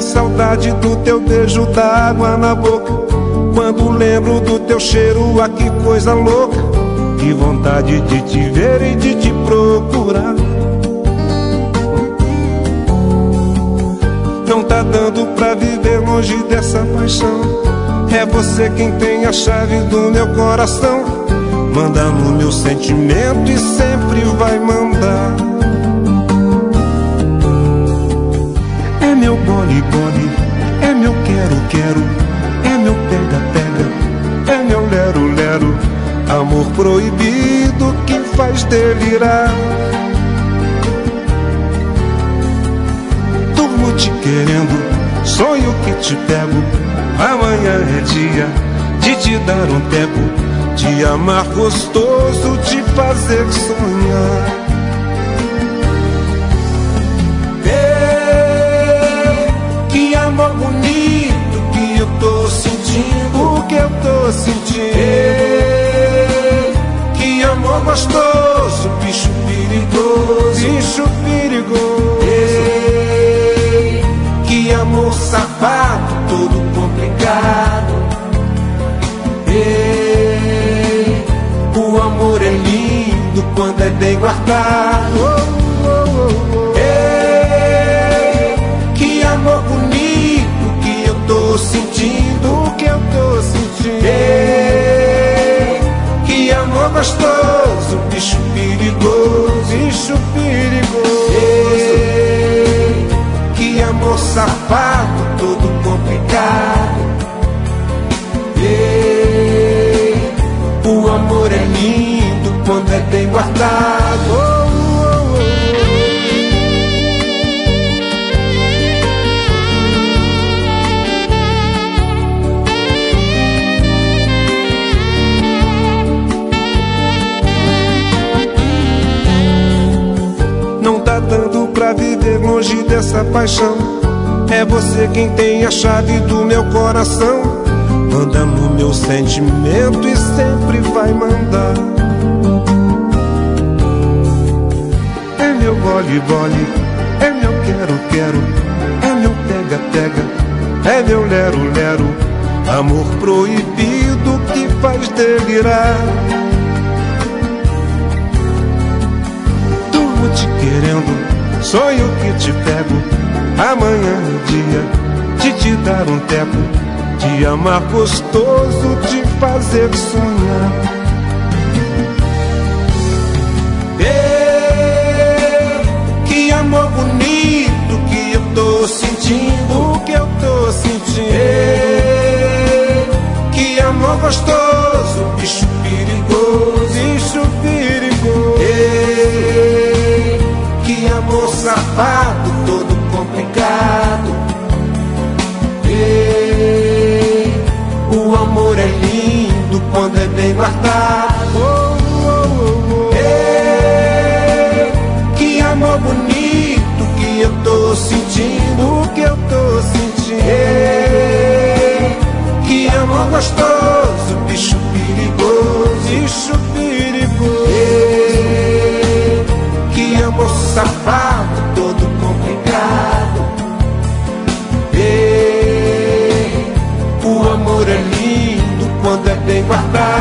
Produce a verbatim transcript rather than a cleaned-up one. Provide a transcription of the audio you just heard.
A saudade do teu beijo dá água na boca. Quando lembro do teu cheiro, ah, que coisa louca. Que vontade de te ver e de te procurar. Não tá dando pra viver longe dessa paixão. É você quem tem a chave do meu coração. Manda no meu sentimento e sempre vai mandar. É meu bole, bole, é meu quero, quero, é meu pega, pega, é meu lero, lero. Amor proibido que faz delirar. Durmo te querendo, sonho que te pego. Amanhã é dia de te dar um tempo, te amar gostoso, te fazer sonhar. Que amor bonito que eu tô sentindo, o que eu tô sentindo. Que amor gostoso, bicho perigoso, bicho perigoso. Que amor safado, todo complicado. O amor é lindo quando é bem guardado. Oh, oh, oh, oh. Que amor bonito que eu tô sentindo, o que eu tô sentindo. Que amor gostoso, bicho perigoso, bicho perigoso. Que amor safado, todo complicado. O amor é lindo quando é bem guardado. Oh, oh, oh. Não tá dando pra viver longe dessa paixão. É você quem tem a chave do meu coração. Manda no meu sentimento e sempre vai mandar. É meu bole, bole, é meu quero, quero, é meu pega, pega, é meu lero, lero. Amor proibido que faz delirar. Durmo te querendo, sonho que te pego. Amanhã é dia de te dar um teco, te amar gostoso, te fazer sonhar. Ei, que amor bonito que eu tô sentindo, o que eu tô sentindo. Ei, que amor gostoso, bicho perigoso, bicho perigoso. Ei, que amor safado, todo complicado. Ei, o amor é lindo quando é bem guardado. Oh, oh, oh, oh. Ei, que amor bonito que eu tô sentindo, o que eu tô sentindo. Ei, que amor gostoso, bicho perigoso, bicho perigoso. Ei, que amor safado, todo complicado. Ei, o amor é lindo quando é bem guardado.